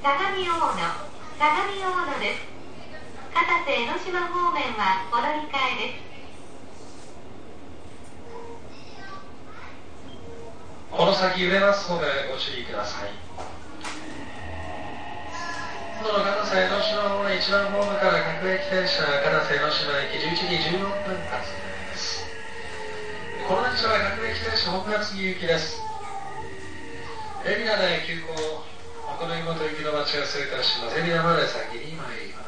相模大野です。片瀬江ノ島方面はお乗り換えです。 この先揺れますのでご注意ください。今度の片瀬江ノ島方面1番ホームから各駅停車片瀬江ノ島駅11時16分発です。この電車は各駅停車本厚木行きです。海老名で急行箱根湯本行きの待ち合わせいたします。海老名まで先に参ります。